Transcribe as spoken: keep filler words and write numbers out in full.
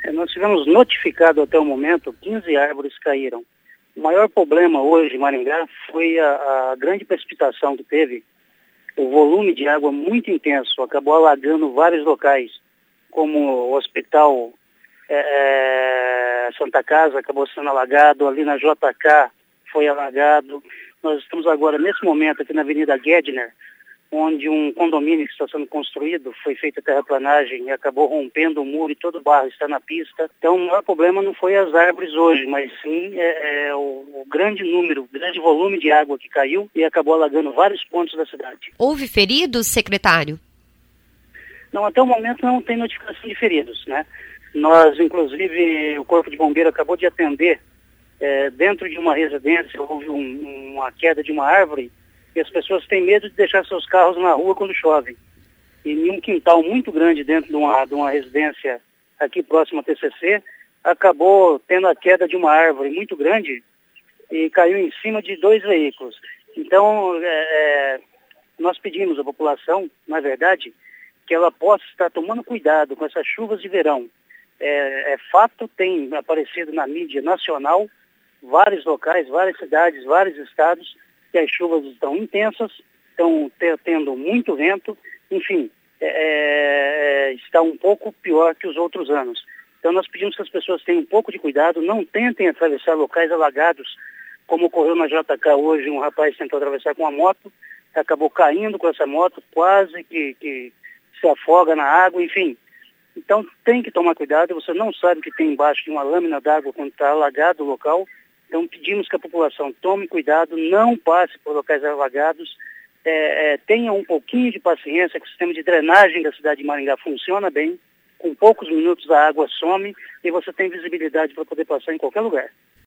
É, nós tivemos notificado até o momento, quinze árvores caíram. O maior problema hoje em Maringá foi a, a grande precipitação que teve. O volume de água muito intenso acabou alagando vários locais, como o Hospital é, Santa Casa acabou sendo alagado, ali na J K foi alagado. Nós estamos agora, nesse momento, aqui na Avenida Gedner, onde um condomínio que está sendo construído, foi feita terraplanagem e acabou rompendo o muro e todo o barro está na pista. Então o maior problema não foi as árvores hoje, mas sim é, é, o, o grande número, o grande volume de água que caiu e acabou alagando vários pontos da cidade. Houve feridos, secretário? Não, até o momento não tem notificação de feridos, né? Nós, inclusive, o Corpo de Bombeiro acabou de atender, é, dentro de uma residência, houve um, uma queda de uma árvore, e as pessoas têm medo de deixar seus carros na rua quando chove. E em um quintal muito grande dentro de uma, de uma residência aqui próximo à T C C, acabou tendo a queda de uma árvore muito grande e caiu em cima de dois veículos. Então, é, nós pedimos à população, na verdade, que ela possa estar tomando cuidado com essas chuvas de verão. É, é fato, tem aparecido na mídia nacional, vários locais, várias cidades, vários estados, que as chuvas estão intensas, estão tendo muito vento, enfim, é, está um pouco pior que os outros anos. Então nós pedimos que as pessoas tenham um pouco de cuidado, não tentem atravessar locais alagados, como ocorreu na J K hoje, um rapaz tentou atravessar com uma moto, acabou caindo com essa moto, quase que, que se afoga na água, enfim. Então tem que tomar cuidado, você não sabe o que tem embaixo de uma lâmina d'água quando está alagado o local. Então pedimos que a população tome cuidado, não passe por locais alagados, é, é, tenha um pouquinho de paciência, que o sistema de drenagem da cidade de Maringá funciona bem, com poucos minutos a água some e você tem visibilidade para poder passar em qualquer lugar.